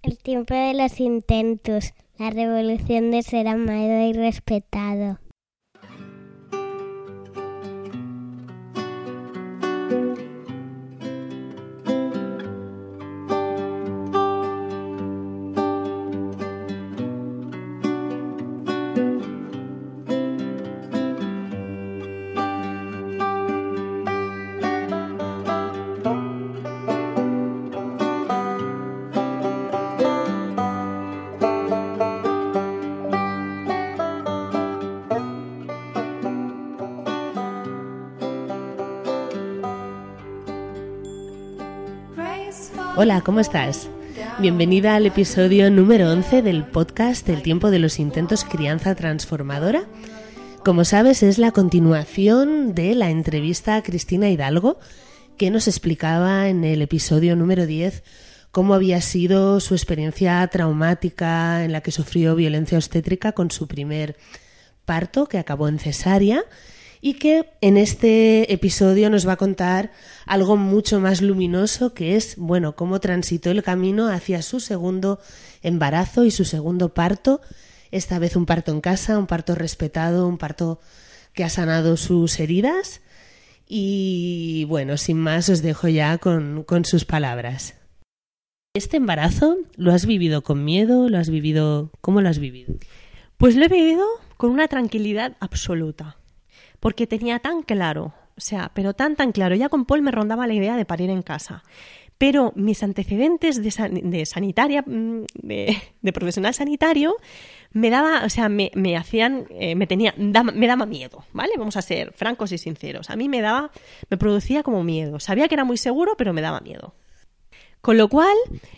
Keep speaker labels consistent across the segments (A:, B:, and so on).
A: El tiempo de los intentos, la revolución de ser amado y respetado.
B: Hola, ¿cómo estás? Bienvenida al episodio número 11 del podcast El tiempo de los intentos crianza transformadora. Como sabes, es la continuación de la entrevista a Cristina Hidalgo, que nos explicaba en el episodio número 10 cómo había sido su experiencia traumática en la que sufrió violencia obstétrica con su primer parto, que acabó en cesárea, y que en este episodio nos va a contar algo mucho más luminoso, que es, bueno, cómo transitó el camino hacia su segundo embarazo y su segundo parto, esta vez un parto en casa, un parto respetado, un parto que ha sanado sus heridas. Y bueno, sin más os dejo ya con sus palabras. ¿Este embarazo lo has vivido con miedo? ¿Lo has vivido? ¿Cómo lo has vivido?
C: Pues lo he vivido con una tranquilidad absoluta. Porque tenía tan claro, pero tan claro, ya con Paul me rondaba la idea de parir en casa, pero mis antecedentes de sanitaria, de profesional sanitario, me daba, me daba miedo, ¿vale? Vamos a ser francos y sinceros. A mí me producía como miedo. Sabía que era muy seguro, pero me daba miedo. Con lo cual,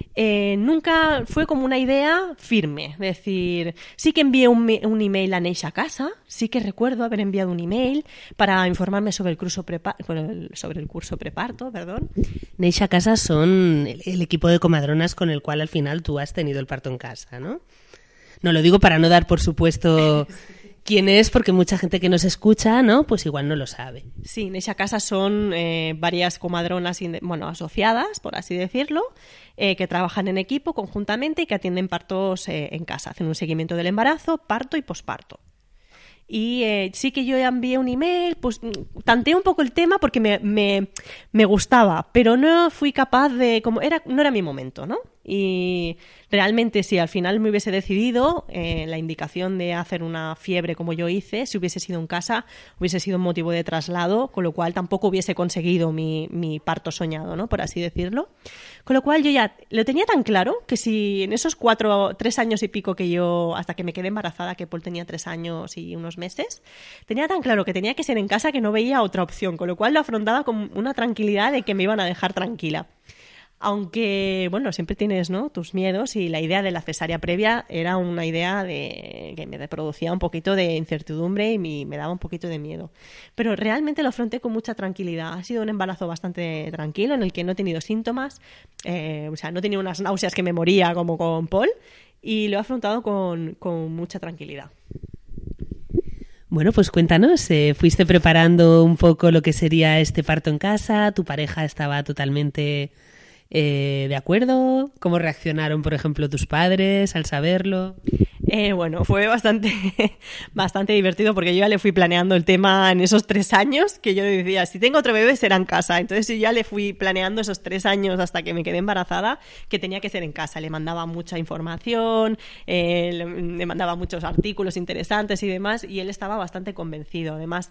C: nunca fue como una idea firme. Es decir, sí que envié un email a Neisha Casa, sí que recuerdo haber enviado un email para informarme sobre el curso preparto.
B: Neisha Casa son el equipo de comadronas con el cual al final tú has tenido el parto en casa, ¿no? No lo digo para no dar por supuesto quién es, porque mucha gente que nos escucha, ¿no? Pues igual no lo sabe.
C: Sí, en esa casa son varias comadronas asociadas, por así decirlo, que trabajan en equipo conjuntamente y que atienden partos en casa. Hacen un seguimiento del embarazo, parto y posparto. Y sí que yo envié un email, pues tanteé un poco el tema porque me gustaba, pero no fui capaz de... no era mi momento, ¿no? Y realmente si al final me hubiese decidido la indicación de hacer una fiebre como yo hice, si hubiese sido en casa, hubiese sido un motivo de traslado, con lo cual tampoco hubiese conseguido mi parto soñado, ¿no? Por así decirlo. Con lo cual yo ya lo tenía tan claro que si en esos 3 años y pico que yo, hasta que me quedé embarazada, que Paul tenía 3 años y unos meses, tenía tan claro que tenía que ser en casa que no veía otra opción, con lo cual lo afrontaba con una tranquilidad de que me iban a dejar tranquila. Aunque, bueno, siempre tienes, ¿no?, tus miedos, y la idea de la cesárea previa era una idea que me producía un poquito de incertidumbre y me daba un poquito de miedo. Pero realmente lo afronté con mucha tranquilidad. Ha sido un embarazo bastante tranquilo en el que no he tenido síntomas, no he tenido unas náuseas que me moría como con Paul, y lo he afrontado con mucha tranquilidad.
B: Bueno, pues cuéntanos, ¿fuiste preparando un poco lo que sería este parto en casa? ¿Tu pareja estaba totalmente de acuerdo? ¿Cómo reaccionaron, por ejemplo, tus padres al saberlo?
C: Bueno, fue bastante divertido, porque yo ya le fui planeando el tema en esos 3 años, que yo decía, si tengo otro bebé será en casa. Entonces yo ya le fui planeando esos 3 años hasta que me quedé embarazada, que tenía que ser en casa. Le mandaba mucha información, le mandaba muchos artículos interesantes y demás, y él estaba bastante convencido. Además,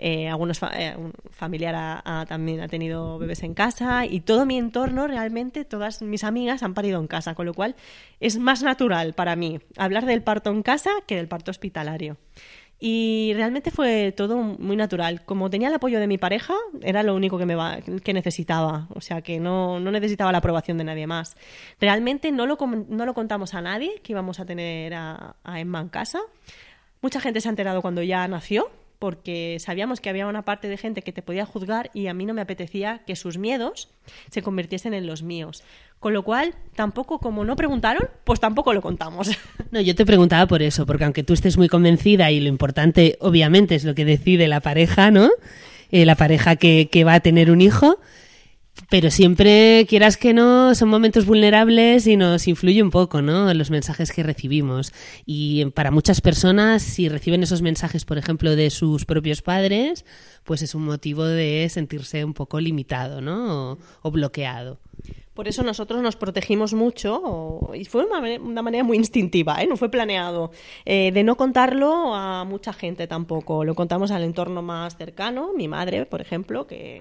C: un familiar también ha tenido bebés en casa, y todo mi entorno, realmente todas mis amigas han parido en casa, con lo cual es más natural para mí hablar del parto en casa que del parto hospitalario. Y realmente fue todo muy natural. Como tenía el apoyo de mi pareja, era lo único que necesitaba. O sea, que no necesitaba la aprobación de nadie más. Realmente no lo contamos a nadie que íbamos a tener a Emma en casa. Mucha gente se ha enterado cuando ya nació, porque sabíamos que había una parte de gente que te podía juzgar, y a mí no me apetecía que sus miedos se convirtiesen en los míos. Con lo cual, tampoco, como no preguntaron, pues tampoco lo contamos.
B: No, yo te preguntaba por eso, porque aunque tú estés muy convencida, y lo importante obviamente es lo que decide la pareja, ¿no? La pareja que va a tener un hijo, Pero siempre, quieras que no, son momentos vulnerables y nos influye un poco, ¿no?, en los mensajes que recibimos. Y para muchas personas, si reciben esos mensajes, por ejemplo, de sus propios padres, pues es un motivo de sentirse un poco limitado, ¿no?, o bloqueado.
C: Por eso nosotros nos protegimos mucho, y fue una manera muy instintiva, no fue planeado, de no contarlo a mucha gente tampoco. Lo contamos al entorno más cercano, mi madre, por ejemplo, que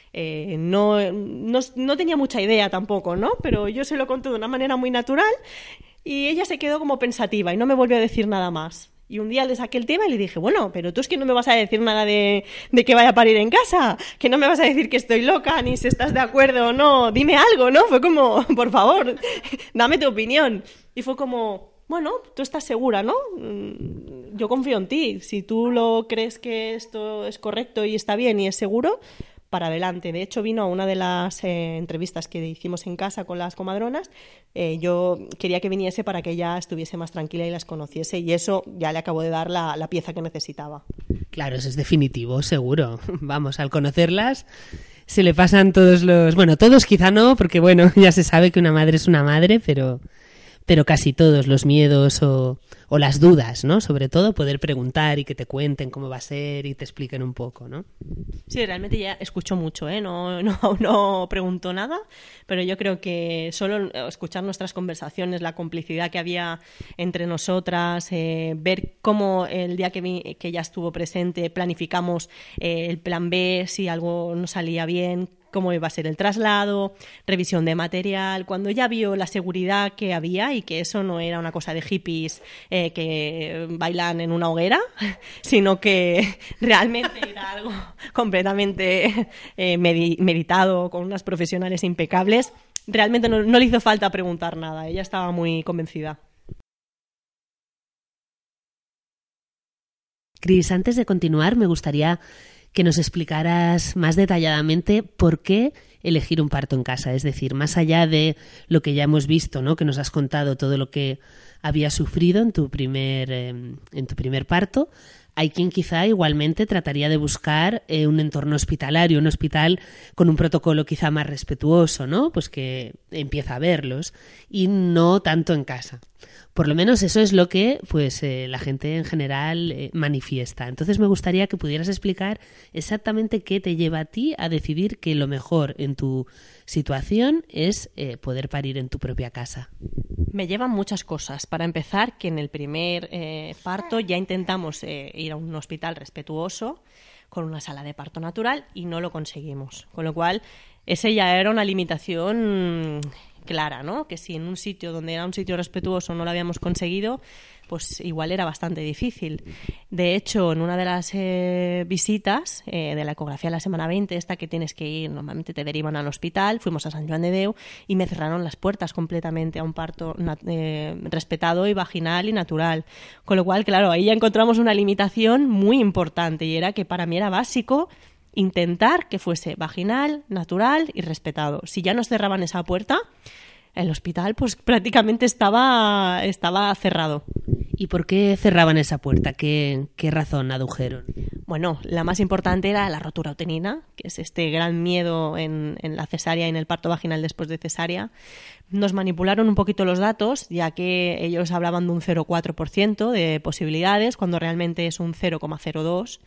C: no tenía mucha idea tampoco, ¿no? Pero yo se lo conté de una manera muy natural y ella se quedó como pensativa y no me volvió a decir nada más. Y un día le saqué el tema y le dije, bueno, pero tú es que no me vas a decir nada de que vaya a parir en casa, que no me vas a decir que estoy loca, ni si estás de acuerdo o no, dime algo, ¿no? Fue como, por favor, dame tu opinión. Y fue como, bueno, tú estás segura, ¿no? Yo confío en ti. Si tú lo crees que esto es correcto y está bien y es seguro, para adelante. De hecho, vino a una de las entrevistas que hicimos en casa con las comadronas. Yo quería que viniese para que ella estuviese más tranquila y las conociese, y eso ya le acabo de dar la pieza que necesitaba.
B: Claro, eso es definitivo, seguro. Vamos, al conocerlas se le pasan todos los... Bueno, todos quizá no, porque bueno, ya se sabe que una madre es una madre, pero casi todos los miedos o las dudas, ¿no? Sobre todo poder preguntar y que te cuenten cómo va a ser y te expliquen un poco, ¿no?
C: Sí, realmente ya escuchó mucho, no preguntó nada, pero yo creo que solo escuchar nuestras conversaciones, la complicidad que había entre nosotras, ver cómo el día que ella estuvo presente planificamos el plan B si algo no salía bien, cómo iba a ser el traslado, revisión de material, cuando ya vio la seguridad que había y que eso no era una cosa de hippies que bailan en una hoguera, sino que realmente era algo completamente meditado, con unas profesionales impecables, realmente no le hizo falta preguntar nada, ella estaba muy convencida.
B: Cris, antes de continuar, me gustaría que nos explicaras más detalladamente por qué elegir un parto en casa. Es decir, más allá de lo que ya hemos visto, ¿no?, que nos has contado todo lo que habías sufrido en tu primer parto, hay quien quizá igualmente trataría de buscar un entorno hospitalario, un hospital con un protocolo quizá más respetuoso, ¿no?, pues que empieza a verlos, y no tanto en casa. Por lo menos eso es lo que pues la gente en general manifiesta. Entonces me gustaría que pudieras explicar exactamente qué te lleva a ti a decidir que lo mejor en tu situación es poder parir en tu propia casa.
C: Me llevan muchas cosas. Para empezar, que en el primer parto ya intentamos ir a un hospital respetuoso con una sala de parto natural y no lo conseguimos. Con lo cual, ese ya era una limitación clara, ¿no? Que si en un sitio donde era un sitio respetuoso no lo habíamos conseguido, pues igual era bastante difícil. De hecho, en una de las visitas de la ecografía de la semana 20, esta que tienes que ir, normalmente te derivan al hospital, fuimos a Sant Joan de Déu y me cerraron las puertas completamente a un parto respetado y vaginal y natural. Con lo cual, claro, ahí ya encontramos una limitación muy importante y era que para mí era básico intentar que fuese vaginal, natural y respetado. Si ya nos cerraban esa puerta, el hospital pues prácticamente estaba cerrado.
B: ¿Y por qué cerraban esa puerta? ¿Qué razón adujeron?
C: Bueno, la más importante era la rotura uterina, que es este gran miedo en la cesárea y en el parto vaginal después de cesárea. Nos manipularon un poquito los datos, ya que ellos hablaban de un 0,4% de posibilidades, cuando realmente es un 0,02%.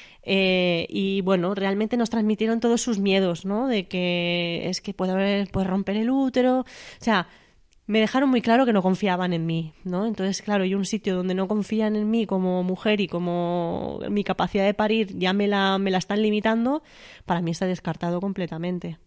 C: Y bueno, realmente nos transmitieron todos sus miedos, ¿no? De que es que puede romper el útero. O sea, me dejaron muy claro que no confiaban en mí, ¿no? Entonces, claro, yo un sitio donde no confían en mí como mujer y como mi capacidad de parir ya me la están limitando, para mí está descartado completamente.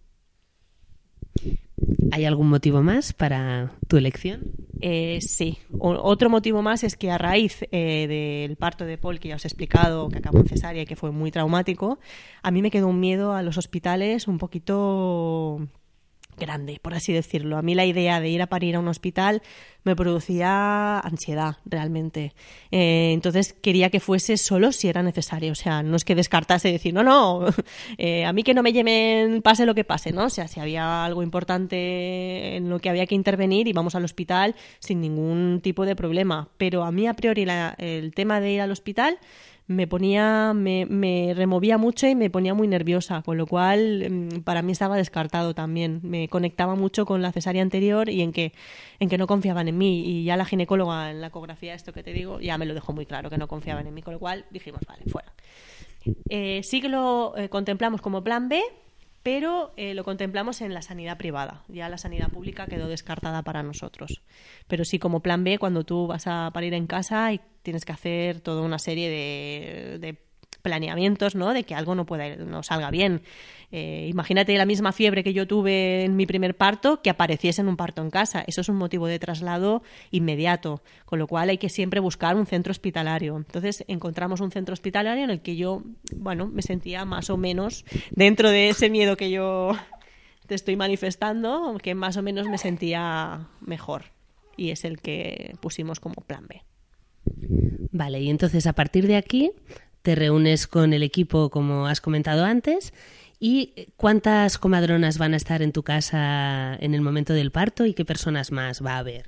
B: ¿Hay algún motivo más para tu elección?
C: Sí. Otro motivo más es que a raíz del parto de Paul, que ya os he explicado, que acabó en cesárea y que fue muy traumático, a mí me quedó un miedo a los hospitales un poquito grande, por así decirlo. A mí la idea de ir a parir a un hospital me producía ansiedad, realmente. Entonces quería que fuese solo si era necesario. O sea, no es que descartase decir, no, a mí que no me lleven pase lo que pase, ¿no? O sea, si había algo importante en lo que había que intervenir, íbamos al hospital sin ningún tipo de problema. Pero a mí, a priori, el tema de ir al hospital me removía mucho y me ponía muy nerviosa, con lo cual para mí estaba descartado también. Me conectaba mucho con la cesárea anterior y en que no confiaban en mí, y ya la ginecóloga en la ecografía, esto que te digo, ya me lo dejó muy claro, que no confiaban en mí, con lo cual dijimos, vale, fuera. Sí que lo contemplamos como plan B, pero lo contemplamos en la sanidad privada. Ya la sanidad pública quedó descartada para nosotros. Pero sí, como plan B, cuando tú vas a parir en casa y tienes que hacer toda una serie de planeamientos, ¿no? De que algo no salga bien. Imagínate la misma fiebre que yo tuve en mi primer parto, que apareciese en un parto en casa. Eso es un motivo de traslado inmediato, con lo cual hay que siempre buscar un centro hospitalario. Entonces encontramos un centro hospitalario en el que yo, bueno, me sentía más o menos dentro de ese miedo que yo te estoy manifestando, que más o menos me sentía mejor. Y es el que pusimos como plan B.
B: Vale, y entonces a partir de aquí te reúnes con el equipo, como has comentado antes. ¿Y cuántas comadronas van a estar en tu casa en el momento del parto y qué personas más va a haber?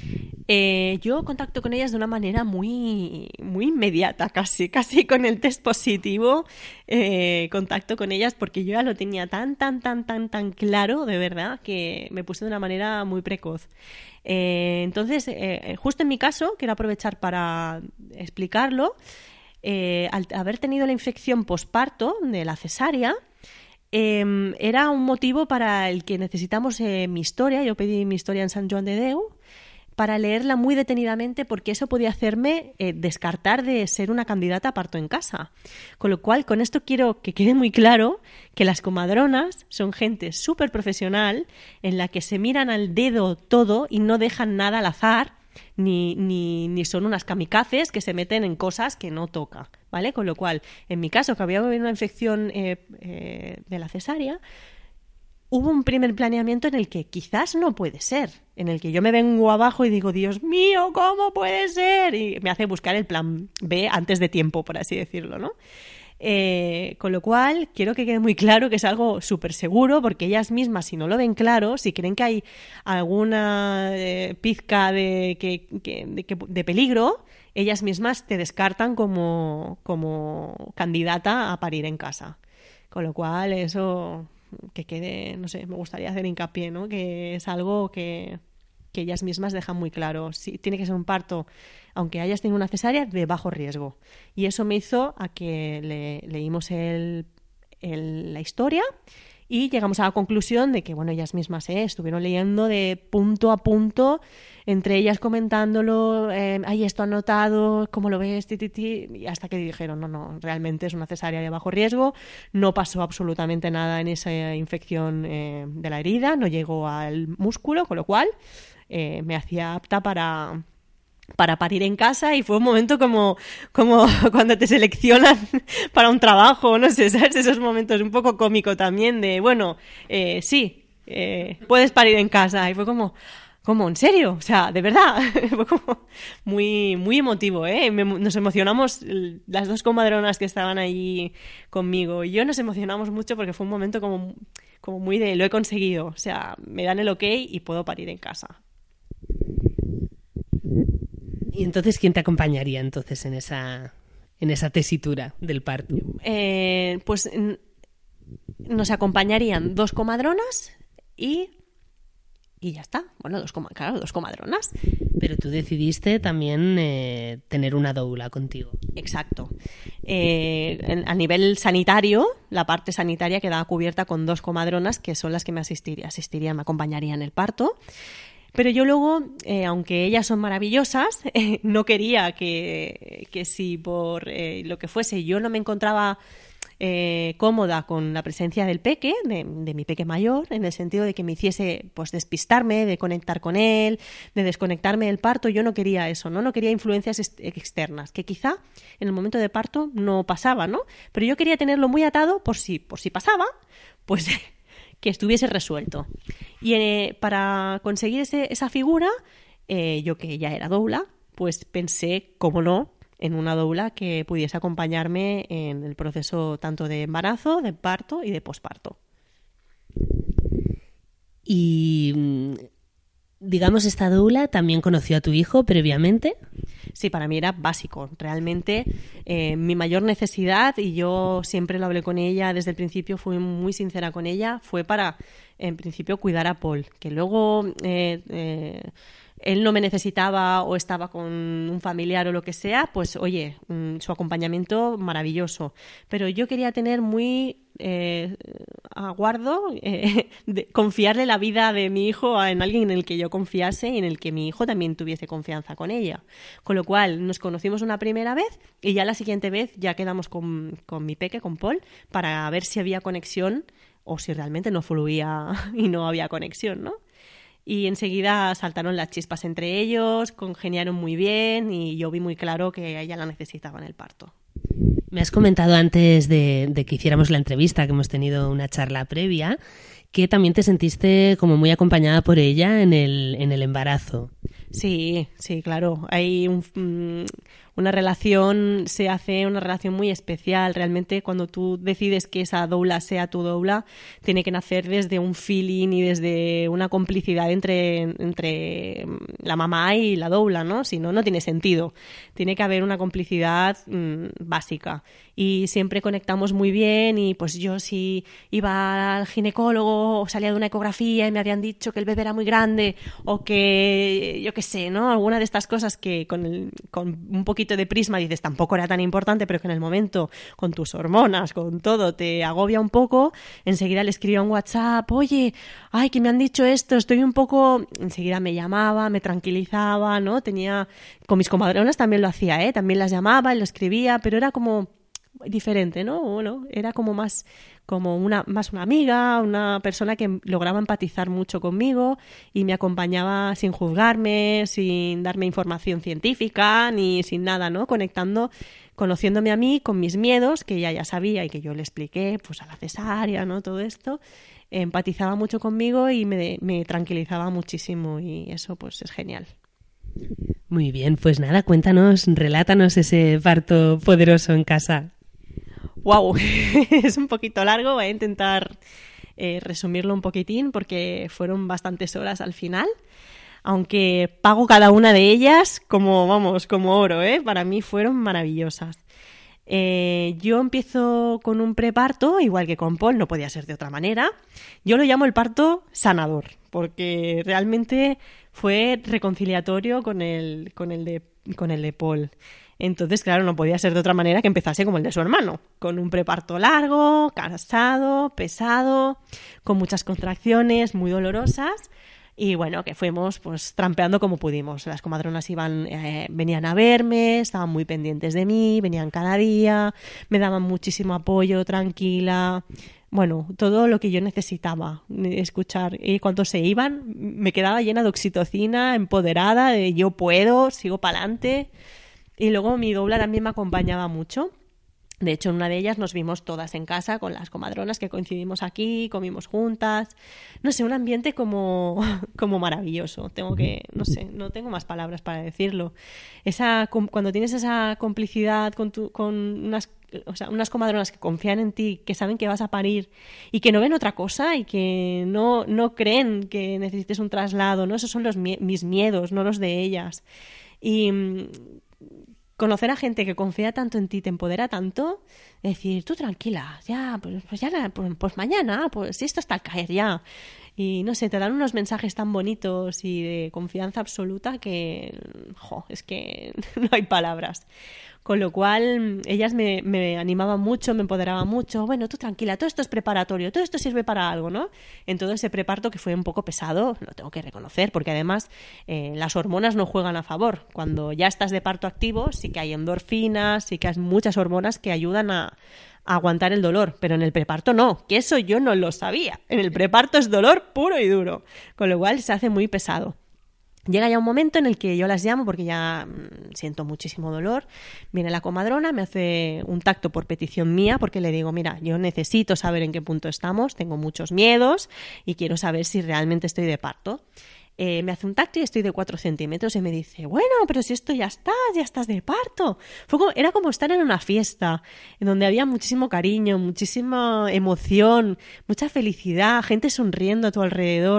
C: Yo contacto con ellas de una manera muy, muy inmediata, casi con el test positivo. Contacto con ellas porque yo ya lo tenía tan claro, de verdad, que me puse de una manera muy precoz. Entonces, justo en mi caso, quiero aprovechar para explicarlo. Al haber tenido la infección posparto de la cesárea, era un motivo para el que necesitamos mi historia. Yo pedí mi historia en Sant Joan de Déu para leerla muy detenidamente, porque eso podía hacerme descartar de ser una candidata a parto en casa. Con lo cual, con esto quiero que quede muy claro que las comadronas son gente súper profesional, en la que se miran al dedo todo y no dejan nada al azar, ni son unas kamikazes que se meten en cosas que no toca, ¿vale? Con lo cual, en mi caso, que había habido una infección de la cesárea, hubo un primer planeamiento en el que quizás no puede ser, en el que yo me vengo abajo y digo, Dios mío, ¿cómo puede ser? Y me hace buscar el plan B antes de tiempo, por así decirlo, ¿no? Con lo cual, quiero que quede muy claro que es algo súper seguro, porque ellas mismas, si no lo ven claro, si creen que hay alguna pizca de peligro, ellas mismas te descartan como candidata a parir en casa. Con lo cual, eso que quede, no sé, me gustaría hacer hincapié, ¿no? Que es algo que ellas mismas dejan muy claro. Sí, tiene que ser un parto, aunque hayas tenido una cesárea, de bajo riesgo. Y eso me hizo a que leímos la historia y llegamos a la conclusión de que, bueno, ellas mismas estuvieron leyendo de punto a punto, entre ellas comentándolo, hay esto anotado, ¿cómo lo ves? Y hasta que dijeron, no, realmente es una cesárea de bajo riesgo, no pasó absolutamente nada en esa infección de la herida, no llegó al músculo, con lo cual me hacía apta para parir en casa, y fue un momento como cuando te seleccionan para un trabajo, no sé, ¿sabes? Esos momentos un poco cómico también de, bueno, sí, puedes parir en casa, y fue como, ¿en serio? O sea, de verdad, fue como muy, muy emotivo, ¿eh? Nos emocionamos, las dos comadronas que estaban ahí conmigo y yo nos emocionamos mucho porque fue un momento como muy de, lo he conseguido, o sea, me dan el ok y puedo parir en casa.
B: ¿Y entonces quién te acompañaría entonces en esa tesitura del parto?
C: Pues nos acompañarían dos comadronas y ya está. Bueno, dos comadronas.
B: Pero tú decidiste también tener una doula contigo.
C: Exacto. A nivel sanitario, la parte sanitaria quedaba cubierta con dos comadronas, que son las que me me acompañarían en el parto. Pero yo luego, aunque ellas son maravillosas, no quería que si por lo que fuese yo no me encontraba cómoda con la presencia del peque, de mi peque mayor, en el sentido de que me hiciese pues despistarme, de conectar con él, de desconectarme del parto. Yo no quería eso, no quería influencias externas, que quizá en el momento de parto no pasaba, ¿no? Pero yo quería tenerlo muy atado por si pasaba, pues que estuviese resuelto. Y para conseguir esa figura, yo que ya era doula, pues pensé, cómo no, en una doula que pudiese acompañarme en el proceso tanto de embarazo, de parto y de posparto.
B: Y digamos, esta doula también conoció a tu hijo previamente.
C: sí, para mí era básico. Realmente mi mayor necesidad, y yo siempre lo hablé con ella desde el principio, fui muy sincera con ella, fue para, en principio, cuidar a Paul. Que luego él no me necesitaba o estaba con un familiar o lo que sea, pues oye, su acompañamiento maravilloso. Pero yo quería tener muy a guardo, confiarle la vida de mi hijo en alguien en el que yo confiase y en el que mi hijo también tuviese confianza con ella. Con lo cual nos conocimos una primera vez y ya la siguiente vez ya quedamos con mi peque, con Paul, para ver si había conexión o si realmente no fluía y no había conexión, ¿no? Y enseguida saltaron las chispas entre ellos, congeniaron muy bien y yo vi muy claro que ella la necesitaba en el parto.
B: Me has comentado antes de que hiciéramos la entrevista, que hemos tenido una charla previa, que también te sentiste como muy acompañada por ella en el embarazo.
C: Sí, claro. Hay una relación, se hace una relación muy especial. Realmente cuando tú decides que esa doula sea tu doula, tiene que nacer desde un feeling y desde una complicidad entre la mamá y la doula, ¿no? Si no, no tiene sentido. Tiene que haber una complicidad básica. Y siempre conectamos muy bien y pues yo si iba al ginecólogo o salía de una ecografía y me habían dicho que el bebé era muy grande o que, yo qué sé, ¿no? Alguna de estas cosas que con un poquito de prisma dices tampoco era tan importante, pero que en el momento con tus hormonas, con todo, te agobia un poco, enseguida le escribía un WhatsApp, oye, ay, que me han dicho esto, estoy un poco... Enseguida me llamaba, me tranquilizaba, ¿no? Con mis comadronas también lo hacía, también las llamaba y lo escribía, pero era como diferente, ¿no? Bueno, era como más una amiga, una persona que lograba empatizar mucho conmigo y me acompañaba sin juzgarme, sin darme información científica ni sin nada, ¿no? Conociéndome a mí con mis miedos, que ella ya sabía y que yo le expliqué, pues a la cesárea, ¿no? Todo esto, empatizaba mucho conmigo y me tranquilizaba muchísimo y eso pues es genial.
B: Muy bien, pues nada, relátanos ese parto poderoso en casa.
C: ¡Wow! Es un poquito largo, voy a intentar resumirlo un poquitín porque fueron bastantes horas al final, aunque pago cada una de ellas como oro, ¿eh? Para mí fueron maravillosas. Yo empiezo con un preparto, igual que con Paul, no podía ser de otra manera. Yo lo llamo el parto sanador, porque realmente fue reconciliatorio con el de Paul. Entonces, claro, no podía ser de otra manera que empezase como el de su hermano, con un preparto largo, cansado, pesado, con muchas contracciones, muy dolorosas. Y bueno, que fuimos pues trampeando como pudimos. Las comadronas venían a verme, estaban muy pendientes de mí, venían cada día, me daban muchísimo apoyo, tranquila. Bueno, todo lo que yo necesitaba escuchar. Y cuando se iban, me quedaba llena de oxitocina, empoderada, de yo puedo, sigo para adelante. Y luego mi doula también me acompañaba mucho. De hecho, en una de ellas nos vimos todas en casa con las comadronas que coincidimos aquí, comimos juntas. No sé, un ambiente como maravilloso. No tengo más palabras para decirlo. Cuando tienes esa complicidad con unas comadronas que confían en ti, que saben que vas a parir y que no ven otra cosa y que no creen que necesites un traslado, ¿no? Esos son mis miedos, no los de ellas. Y conocer a gente que confía tanto en ti, te empodera tanto, decir, tú tranquila, ya, pues mañana, pues si esto está al caer ya. Y no sé, te dan unos mensajes tan bonitos y de confianza absoluta que, es que no hay palabras. Con lo cual, ellas me animaban mucho, me empoderaban mucho. Bueno, tú tranquila, todo esto es preparatorio, todo esto sirve para algo, ¿no? En todo ese preparto que fue un poco pesado, lo tengo que reconocer, porque además las hormonas no juegan a favor. Cuando ya estás de parto activo, sí que hay endorfinas, sí que hay muchas hormonas que ayudan a aguantar el dolor, pero en el preparto no, que eso yo no lo sabía. En el preparto es dolor puro y duro, con lo cual se hace muy pesado. Llega ya un momento en el que yo las llamo porque ya siento muchísimo dolor. Viene la comadrona, me hace un tacto por petición mía porque le digo, mira, yo necesito saber en qué punto estamos, tengo muchos miedos y quiero saber si realmente estoy de parto. Me hace un tacto y estoy de 4 centímetros y me dice, bueno, pero si esto ya estás de parto. Era como estar en una fiesta en donde había muchísimo cariño, muchísima emoción, mucha felicidad, gente sonriendo a tu alrededor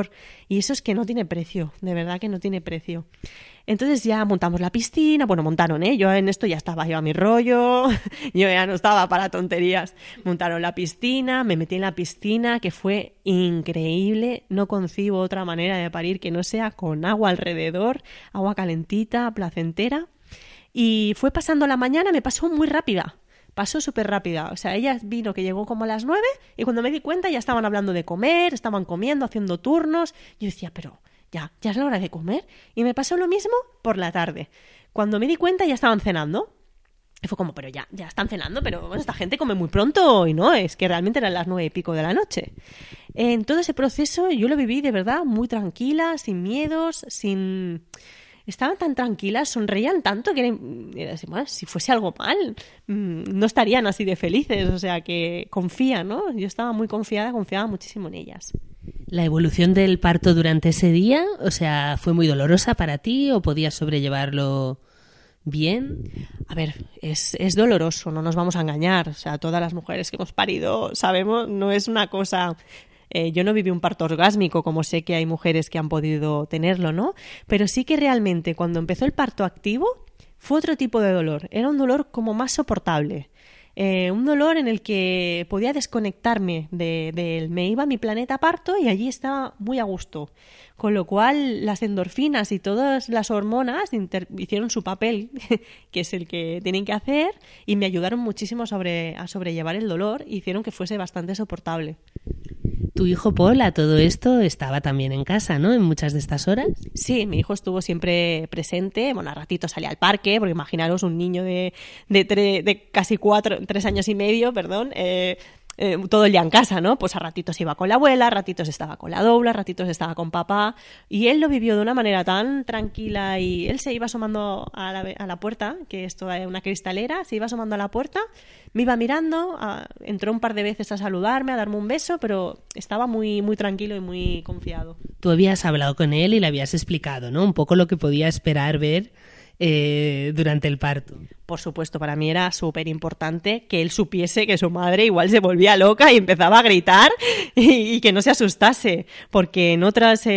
C: Y eso es que no tiene precio, de verdad que no tiene precio. Entonces ya montamos la piscina, bueno, montaron, yo en esto ya estaba yo a mi rollo, yo ya no estaba para tonterías. Montaron la piscina, me metí en la piscina, que fue increíble, no concibo otra manera de parir que no sea con agua alrededor, agua calentita, placentera. Y fue pasando la mañana, me pasó muy rápida. Pasó súper rápida. O sea, ella vino que llegó como a las 9 y cuando me di cuenta ya estaban hablando de comer, estaban comiendo, haciendo turnos. Yo decía, pero ya es la hora de comer. Y me pasó lo mismo por la tarde. Cuando me di cuenta ya estaban cenando. Y fue como, pero ya están cenando, pero bueno, esta gente come muy pronto hoy, ¿no? Es que realmente eran las 9 y pico de la noche. En todo ese proceso yo lo viví de verdad muy tranquila, sin miedos, Estaban tan tranquilas, sonreían tanto que bueno, si fuese algo mal, no estarían así de felices. O sea, que confía, ¿no? Yo estaba muy confiada, confiaba muchísimo en ellas.
B: ¿La evolución del parto durante ese día, o sea, fue muy dolorosa para ti o podías sobrellevarlo bien?
C: A ver, es doloroso, no nos vamos a engañar. O sea, todas las mujeres que hemos parido sabemos, no es una cosa... yo no viví un parto orgásmico, como sé que hay mujeres que han podido tenerlo, ¿no? Pero sí que realmente cuando empezó el parto activo fue otro tipo de dolor. Era un dolor como más soportable. Un dolor en el que podía desconectarme me iba a mi planeta parto y allí estaba muy a gusto. Con lo cual las endorfinas y todas las hormonas hicieron su papel, que es el que tienen que hacer, y me ayudaron muchísimo a sobrellevar el dolor y hicieron que fuese bastante soportable.
B: Tu hijo Paul a todo esto estaba también en casa, ¿no? En muchas de estas horas.
C: Sí, mi hijo estuvo siempre presente. Bueno, a ratitos salía al parque, porque imaginaros un niño de casi 3 años y medio, perdón, todo el día en casa, ¿no? Pues a ratitos iba con la abuela, a ratitos estaba con la doula, a ratitos estaba con papá. Y él lo vivió de una manera tan tranquila y él se iba asomando a la puerta, que esto es una cristalera, se iba asomando a la puerta, me iba mirando, entró un par de veces a saludarme, a darme un beso, pero estaba muy, muy tranquilo y muy confiado.
B: Tú habías hablado con él y le habías explicado, ¿no? Un poco lo que podía esperar ver durante el parto.
C: Por supuesto, para mí era súper importante que él supiese que su madre igual se volvía loca y empezaba a gritar y que no se asustase, porque en otros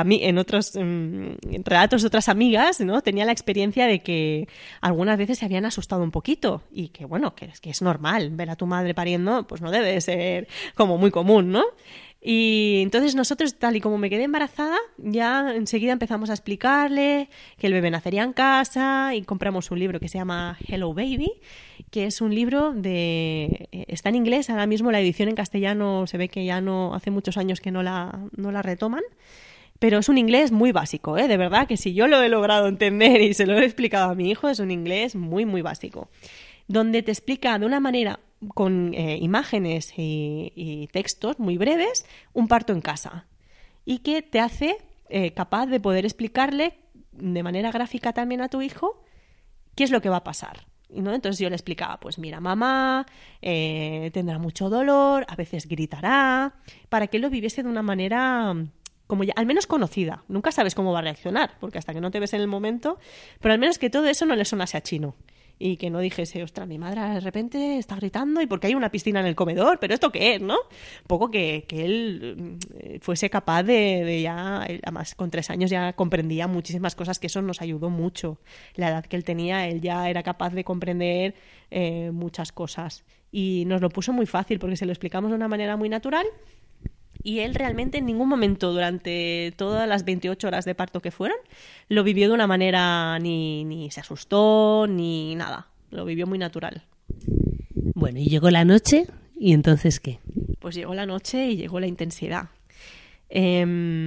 C: relatos de otras amigas, ¿no? Tenía la experiencia de que algunas veces se habían asustado un poquito y que, bueno, que es normal ver a tu madre pariendo, pues no debe de ser como muy común, ¿no? Y entonces nosotros, tal y como me quedé embarazada, ya enseguida empezamos a explicarle que el bebé nacería en casa y compramos un libro que se llama Hello Baby, que es un libro está en inglés, ahora mismo la edición en castellano se ve que ya no, hace muchos años que no la retoman, pero es un inglés muy básico, de verdad que si yo lo he logrado entender y se lo he explicado a mi hijo, es un inglés muy, muy básico, donde te explica de una manera con imágenes y textos muy breves, un parto en casa y que te hace capaz de poder explicarle de manera gráfica también a tu hijo qué es lo que va a pasar, ¿no? Entonces yo le explicaba, pues mira, mamá tendrá mucho dolor, a veces gritará, para que él lo viviese de una manera como ya, al menos conocida. Nunca sabes cómo va a reaccionar, porque hasta que no te ves en el momento, pero al menos que todo eso no le sonase a chino. Y que no dijese, ostras, mi madre de repente está gritando y porque hay una piscina en el comedor, pero ¿esto qué es, no? Poco que él fuese capaz de ya, además con 3 años ya comprendía muchísimas cosas, que eso nos ayudó mucho. La edad que él tenía, él ya era capaz de comprender muchas cosas. Y nos lo puso muy fácil porque se lo explicamos de una manera muy natural. Y él realmente en ningún momento durante todas las 28 horas de parto que fueron lo vivió de una manera ni se asustó ni nada. Lo vivió muy natural.
B: Bueno, y llegó la noche, ¿y entonces qué?
C: Pues llegó la noche y llegó la intensidad. Yo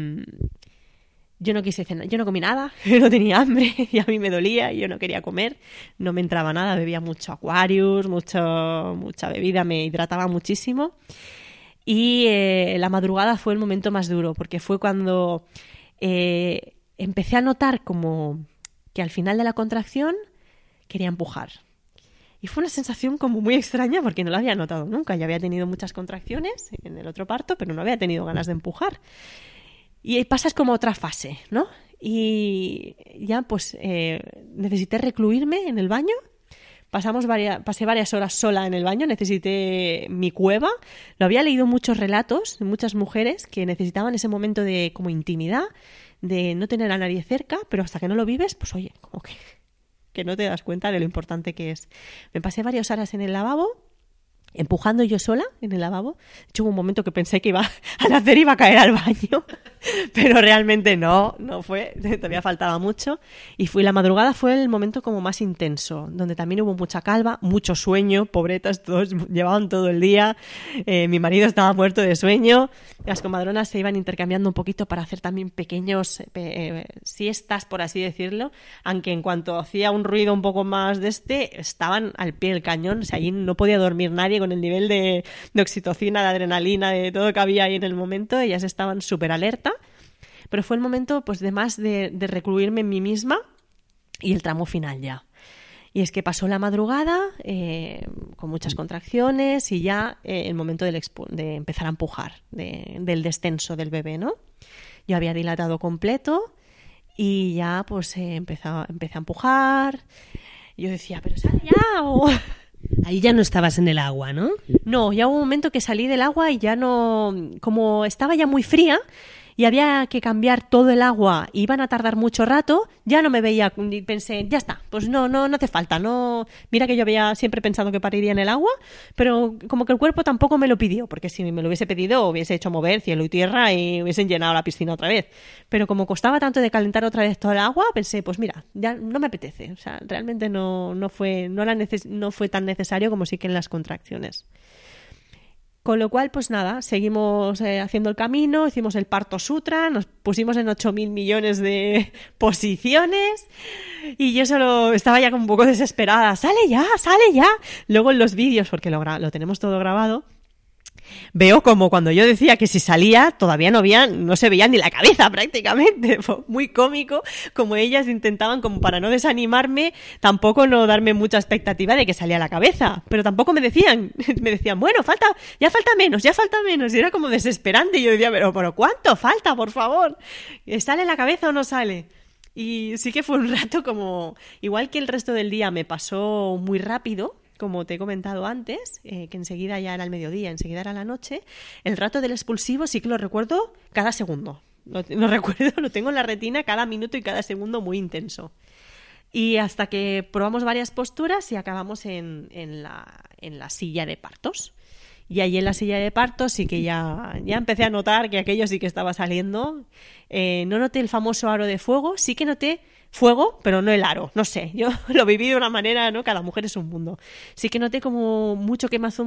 C: no quise cenar, yo no comí nada, yo no tenía hambre y a mí me dolía y yo no quería comer, no me entraba nada, bebía mucho Aquarius, mucha bebida, me hidrataba muchísimo. Y la madrugada fue el momento más duro, porque fue cuando empecé a notar como que al final de la contracción quería empujar. Y fue una sensación como muy extraña porque no la había notado nunca. Ya había tenido muchas contracciones en el otro parto, pero no había tenido ganas de empujar. Y pasas como a otra fase, ¿no? Y ya pues necesité recluirme en el baño pasé varias horas sola en el baño, necesité mi cueva. Lo había leído muchos relatos de muchas mujeres que necesitaban ese momento de como intimidad, de no tener a nadie cerca, pero hasta que no lo vives, pues oye, como que no te das cuenta de lo importante que es. Me pasé varias horas en el lavabo, empujando yo sola en el lavabo. De hecho, hubo un momento que pensé que iba a caer al baño, pero realmente no fue, todavía faltaba mucho. Y la madrugada fue el momento como más intenso, donde también hubo mucha calma, mucho sueño, pobretas, todos llevaban todo el día, mi marido estaba muerto de sueño, las comadronas se iban intercambiando un poquito para hacer también pequeños siestas, por así decirlo, aunque en cuanto hacía un ruido un poco más estaban al pie del cañón, o sea, allí no podía dormir nadie con el nivel de oxitocina, de adrenalina, de todo que había ahí en el momento. Ellas estaban súper alerta, pero fue el momento pues de recluirme en mí misma y el tramo final ya. Y es que pasó la madrugada con muchas contracciones y ya el momento de empezar a empujar, del descenso del bebé, ¿no? Yo había dilatado completo y ya pues empecé a empujar. Yo decía, pero sale ya, o...
B: Ahí ya no estabas en el agua, ¿no?
C: No, ya hubo un momento que salí del agua y ya no... Como estaba ya muy fría y había que cambiar todo el agua, iban a tardar mucho rato, ya no me veía, pensé, ya está, pues no hace falta, no. Mira que yo había siempre pensado que pariría en el agua, pero como que el cuerpo tampoco me lo pidió, porque si me lo hubiese pedido hubiese hecho mover cielo y tierra y hubiesen llenado la piscina otra vez. Pero como costaba tanto de calentar otra vez todo el agua, pensé, pues mira, ya no me apetece, o sea, realmente no fue tan necesario como sí que en las contracciones. Con lo cual, pues nada, seguimos haciendo el camino, hicimos el parto sutra, nos pusimos en 8.000 millones de posiciones y yo solo estaba ya como un poco desesperada. ¡Sale ya! Luego en los vídeos, porque lo tenemos todo grabado, veo como cuando yo decía que si salía todavía no se veía ni la cabeza prácticamente. Fue muy cómico como ellas intentaban, como para no desanimarme, tampoco no darme mucha expectativa de que salía la cabeza, pero tampoco me decían, bueno, ya falta menos, y era como desesperante. Y yo decía, pero ¿cuánto falta, por favor? ¿Sale la cabeza o no sale? Y sí que fue un rato como, igual que el resto del día me pasó muy rápido, como te he comentado antes, que enseguida ya era el mediodía, enseguida era la noche. El rato del expulsivo sí que lo recuerdo cada segundo. Lo recuerdo, lo tengo en la retina cada minuto y cada segundo muy intenso. Y hasta que probamos varias posturas y acabamos en la silla de partos. Y ahí en la silla de partos sí que ya empecé a notar que aquello sí que estaba saliendo. No noté el famoso aro de fuego, sí que noté fuego, pero no el aro, no sé, yo lo viví de una manera, ¿no? Cada mujer es un mundo. Sí que noté como mucho quemazón,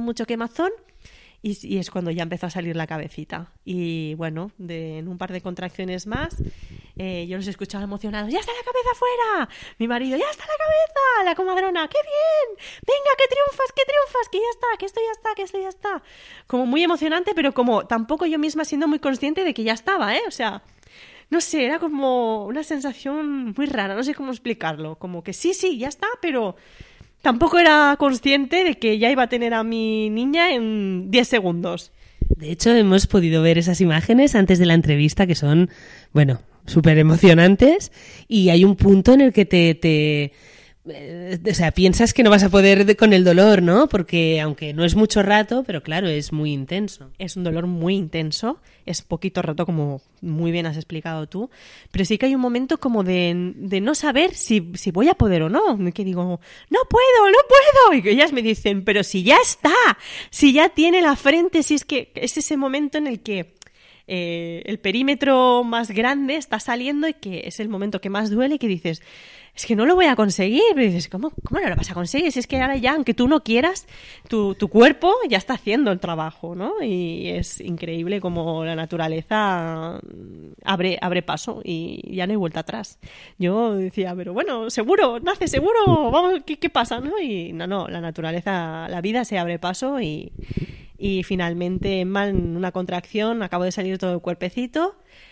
C: y es cuando ya empezó a salir la cabecita. Y bueno, en un par de contracciones más, yo los escuchaba emocionados, ¡ya está la cabeza fuera! Mi marido, ¡ya está la cabeza! La comadrona, ¡qué bien! ¡Venga, que triunfas, que ya está, que esto ya está! Como muy emocionante, pero como tampoco yo misma siendo muy consciente de que ya estaba, o sea... No sé, era como una sensación muy rara, no sé cómo explicarlo. Como que sí, ya está, pero tampoco era consciente de que ya iba a tener a mi niña en 10 segundos.
B: De hecho, hemos podido ver esas imágenes antes de la entrevista que son, bueno, súper emocionantes, y hay un punto en el que o sea, piensas que no vas a poder con el dolor, ¿no? Porque aunque no es mucho rato, pero claro, es muy intenso.
C: Es un dolor muy intenso, es poquito rato, como muy bien has explicado tú, pero sí que hay un momento como de no saber si voy a poder o no, que digo, no puedo, y que ellas me dicen, pero si ya está, si ya tiene la frente, si es que es ese momento en el que el perímetro más grande está saliendo y que es el momento que más duele, y que dices, es que no lo voy a conseguir. Y dices, ¿cómo no lo vas a conseguir? Si es que ahora ya, aunque tú no quieras, tu cuerpo ya está haciendo el trabajo, ¿no? Y es increíble como la naturaleza abre paso y ya no hay vuelta atrás. Yo decía, pero bueno, seguro, nace seguro, vamos, ¿qué pasa? ¿No? Y no, la naturaleza, la vida se abre paso y finalmente en una contracción acabo de salir todo el cuerpecito.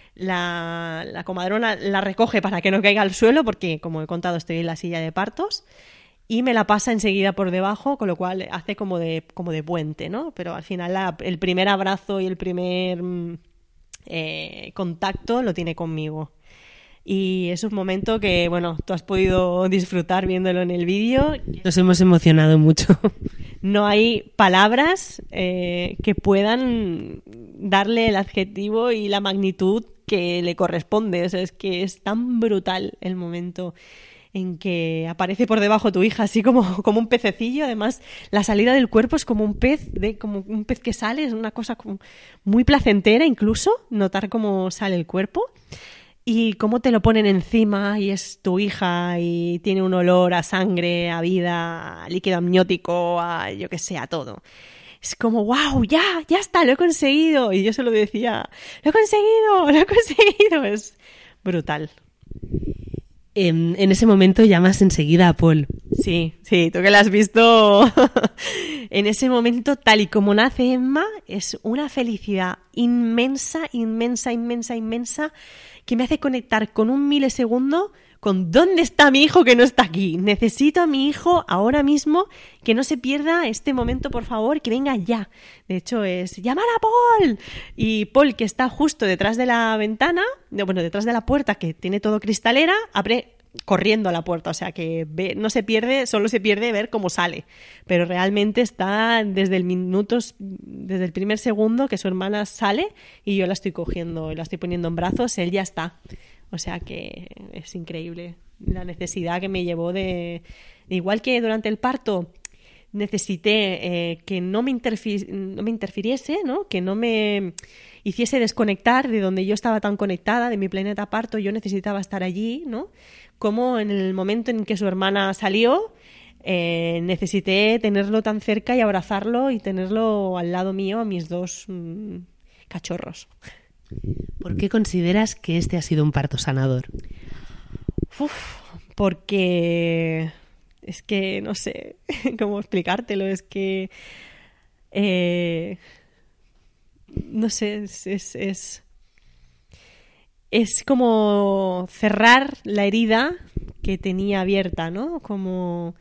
C: La comadrona la recoge para que no caiga al suelo porque, como he contado, estoy en la silla de partos, y me la pasa enseguida por debajo, con lo cual hace como de puente, ¿no? Pero al final el primer abrazo y el primer contacto lo tiene conmigo. Y es un momento que, bueno, tú has podido disfrutar viéndolo en el vídeo.
B: Nos hemos emocionado mucho.
C: No hay palabras que puedan darle el adjetivo y la magnitud que le corresponde. O sea, es que es tan brutal el momento en que aparece por debajo tu hija, así como un pececillo. Además, la salida del cuerpo es como un pez que sale, es una cosa como muy placentera incluso, notar cómo sale el cuerpo. Y cómo te lo ponen encima y es tu hija y tiene un olor a sangre, a vida, a líquido amniótico, a yo que sé, a todo. Es como, wow, ya está, lo he conseguido. Y yo se lo decía, lo he conseguido. Es brutal.
B: En ese momento llamas enseguida a Paul.
C: Sí, tú que la has visto. En ese momento, tal y como nace Emma, es una felicidad inmensa, que me hace conectar con un milisegundo con ¿dónde está mi hijo que no está aquí? Necesito a mi hijo ahora mismo, que no se pierda este momento, por favor, que venga ya. De hecho, es llamar a Paul. Y Paul, que está justo detrás de la ventana, detrás de la puerta, que tiene todo cristalera, abre corriendo a la puerta, o sea que no se pierde, solo se pierde ver cómo sale, pero realmente está desde el primer segundo que su hermana sale y yo la estoy cogiendo y la estoy poniendo en brazos, él ya está, o sea que es increíble la necesidad que me llevó de igual que durante el parto necesité que no me interfiriese, ¿no? Que no me hiciese desconectar de donde yo estaba tan conectada, de mi planeta parto, yo necesitaba estar allí, ¿no? Como en el momento en que su hermana salió, necesité tenerlo tan cerca y abrazarlo y tenerlo al lado mío, a mis dos cachorros.
B: ¿Por qué consideras que este ha sido un parto sanador?
C: Porque es que no sé cómo explicártelo, es que no sé, es como cerrar la herida que tenía abierta, ¿no? Como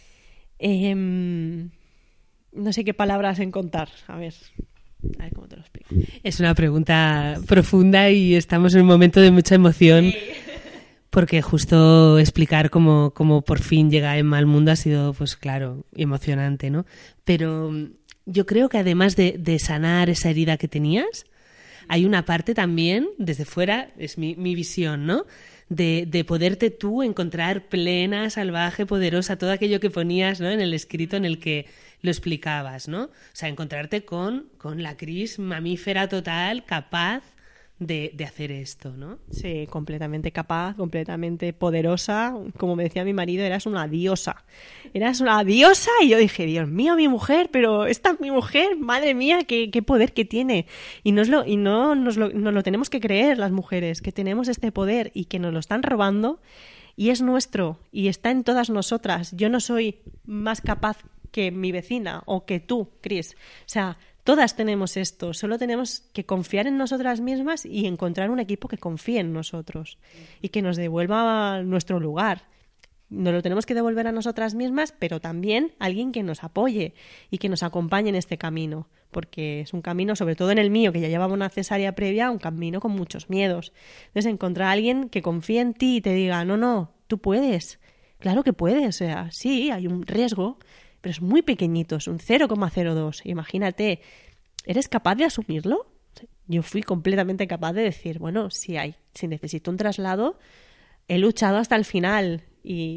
C: no sé qué palabras encontrar. A ver cómo te lo explico.
B: Es una pregunta profunda y estamos en un momento de mucha emoción. Sí. Porque justo explicar cómo por fin llega Emma al mundo ha sido, pues claro, emocionante, ¿no? Pero yo creo que además de sanar esa herida que tenías, hay una parte también, desde fuera, es mi visión, ¿no? De poderte tú encontrar plena, salvaje, poderosa, todo aquello que ponías, ¿no? En el escrito en el que lo explicabas, ¿no? O sea, encontrarte con la Cris mamífera total, capaz de hacer esto, ¿no?
C: Sí, completamente capaz, completamente poderosa. Como me decía mi marido, eras una diosa. Eras una diosa y yo dije, Dios mío, mi mujer, pero esta es mi mujer, madre mía, qué poder que tiene. Y nos lo tenemos que creer las mujeres, que tenemos este poder y que nos lo están robando y es nuestro y está en todas nosotras. Yo no soy más capaz que mi vecina o que tú, Cris. O sea, todas tenemos esto, solo tenemos que confiar en nosotras mismas y encontrar un equipo que confíe en nosotros y que nos devuelva nuestro lugar. Nos lo tenemos que devolver a nosotras mismas, pero también alguien que nos apoye y que nos acompañe en este camino, porque es un camino, sobre todo en el mío, que ya llevaba una cesárea previa, un camino con muchos miedos. Entonces, encontrar a alguien que confíe en ti y te diga, no, tú puedes, claro que puedes, o sea, sí, hay un riesgo, pero es muy pequeñito, es un 0,02. Imagínate, ¿eres capaz de asumirlo? Yo fui completamente capaz de decir, bueno, si necesito un traslado, he luchado hasta el final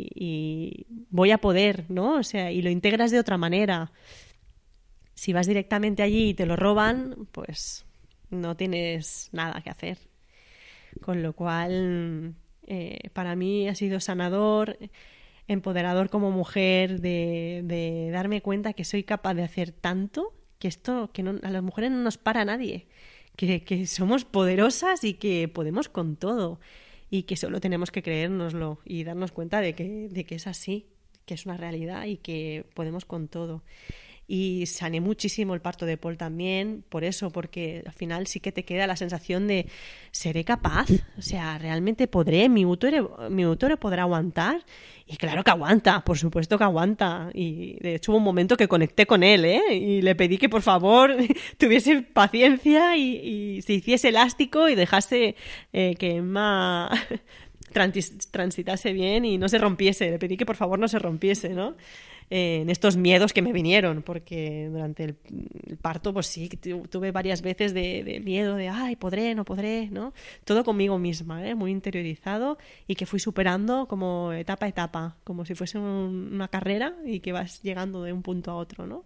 C: y voy a poder, ¿no? O sea, y lo integras de otra manera. Si vas directamente allí y te lo roban, pues no tienes nada que hacer. Con lo cual, para mí ha sido sanador, empoderador como mujer, de darme cuenta que soy capaz de hacer tanto, que a las mujeres no nos para nadie, que somos poderosas y que podemos con todo y que solo tenemos que creérnoslo y darnos cuenta de que es así, que es una realidad y que podemos con todo. Y sané muchísimo el parto de Paul también, por eso, porque al final sí que te queda la sensación de ¿seré capaz? O sea, ¿realmente podré? ¿Mi útero podrá aguantar? Y claro que aguanta, por supuesto que aguanta. Y de hecho hubo un momento que conecté con él, y le pedí que por favor tuviese paciencia y se hiciese elástico y dejase que Emma transitase bien y no se rompiese. Le pedí que por favor no se rompiese, ¿no? En estos miedos que me vinieron, porque durante el parto, pues sí, tuve varias veces de miedo, de ay, podré, no podré, ¿no? Todo conmigo misma, muy interiorizado, y que fui superando como etapa a etapa, como si fuese una carrera y que vas llegando de un punto a otro, ¿no?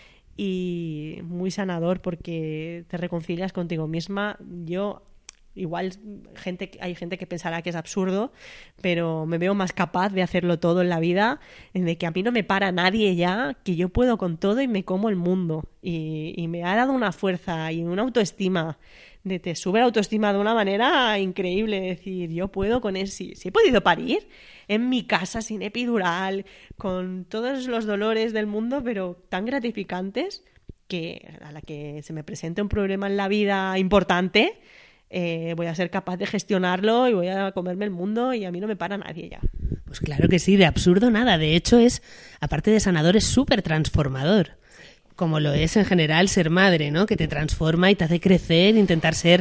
C: Y muy sanador porque te reconcilias contigo misma. Yo igual hay gente que pensará que es absurdo, pero me veo más capaz de hacerlo todo en la vida, de que a mí no me para nadie ya, que yo puedo con todo y me como el mundo. Y me ha dado una fuerza y una autoestima, te sube la autoestima de una manera increíble, decir, yo puedo con eso. Si he podido parir en mi casa sin epidural, con todos los dolores del mundo, pero tan gratificantes, que a la que se me presente un problema en la vida importante, voy a ser capaz de gestionarlo y voy a comerme el mundo y a mí no me para nadie ya.
B: Pues claro que sí, de absurdo nada. De hecho, aparte de sanador, es súper transformador. Como lo es en general ser madre, ¿no? Que te transforma y te hace crecer, intentar ser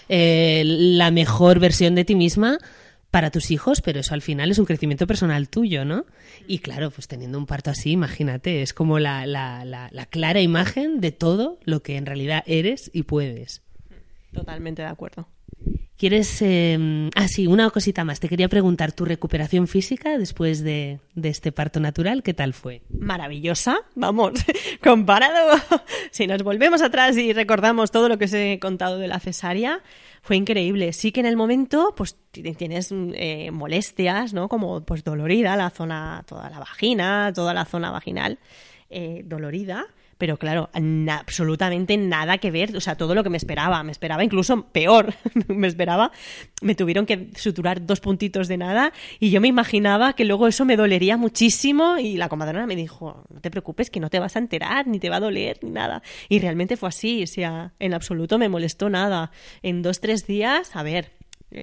B: la mejor versión de ti misma para tus hijos, pero eso al final es un crecimiento personal tuyo, ¿no? Y claro, pues teniendo un parto así, imagínate, es como la clara imagen de todo lo que en realidad eres y puedes.
C: Totalmente de acuerdo.
B: ¿Quieres...? Sí, una cosita más. Te quería preguntar, ¿tu recuperación física después de este parto natural, qué tal fue?
C: Maravillosa, vamos, comparado. Si nos volvemos atrás y recordamos todo lo que os he contado de la cesárea, fue increíble. Sí que en el momento pues tienes molestias, ¿no? Como pues dolorida la zona, toda la vagina, toda la zona vaginal dolorida. Pero claro, absolutamente nada que ver, o sea, todo lo que me esperaba incluso peor, me tuvieron que suturar 2 puntitos de nada y yo me imaginaba que luego eso me dolería muchísimo y la comadrona me dijo, no te preocupes que no te vas a enterar, ni te va a doler, ni nada. Y realmente fue así, o sea, en absoluto me molestó nada. En 2-3 días, a ver,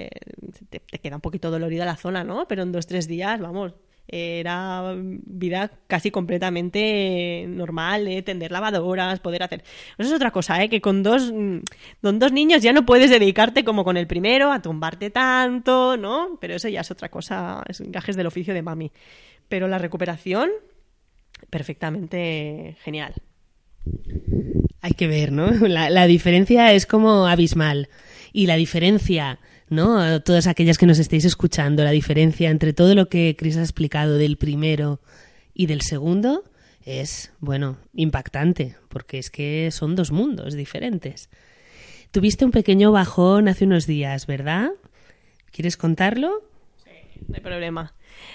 C: te queda un poquito dolorida la zona, ¿no? Pero en 2-3 días, vamos... Era vida casi completamente normal, tender lavadoras, poder hacer... Eso es otra cosa, que con dos niños ya no puedes dedicarte como con el primero a tumbarte tanto, ¿no? Pero eso ya es otra cosa, es gajes del oficio de mami. Pero la recuperación, perfectamente genial.
B: Hay que ver, ¿no? La diferencia es como abismal. Y la diferencia... ¿no? A todas aquellas que nos estéis escuchando, la diferencia entre todo lo que Cris ha explicado del primero y del segundo es, bueno, impactante, porque es que son 2 mundos diferentes. Tuviste un pequeño bajón hace unos días, ¿verdad? ¿Quieres contarlo?
C: Sí, no hay problema.